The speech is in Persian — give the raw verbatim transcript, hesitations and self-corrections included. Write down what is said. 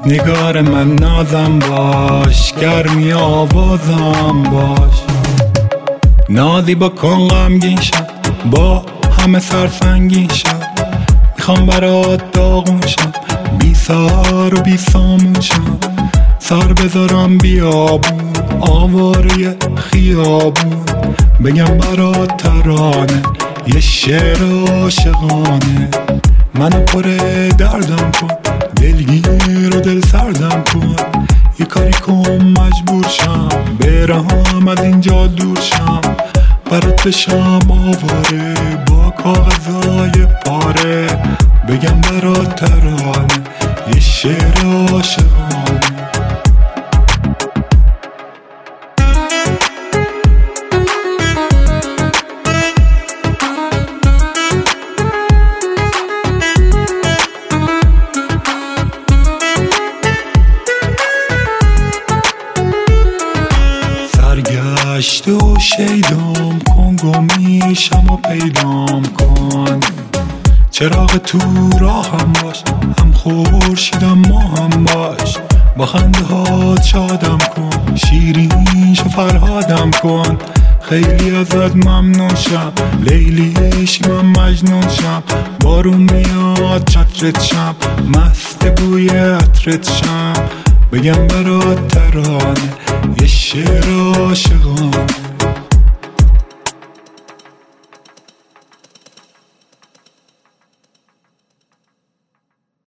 نگار من نازم باش، گرمی آوازم باش. نازی بکن غمگین شم، با همه سرسنگین شم. میخوام برات داغون شم، بی سار و بی سامون شم. سر بذارم بیابون، آواره خیابون. بگم برات ترانه، یه شعر عاشقانه. منو پر دردم کن، دلگیر و دل سردم کن. یه کاری کن مجبور شم، برم از اینجا دور شم. برات بشم آواره با کاغذای پاره. بگم برات ترانه، یه شعر عاشقانه. سرگشته و شیدام کن، گمیشم و پیدام کن. چراغ تو راهم باش، هم خورشیدم ما هم باش. با خنده هات شادم کن، شیرین شو فرهادم کن. خیلی ازت ممنون شم، لیلیش من مجنون شم. بارون میاد چترت شم، مست بوی عطرت شم. بگم برات ترانه، یه شعر عاشقانه.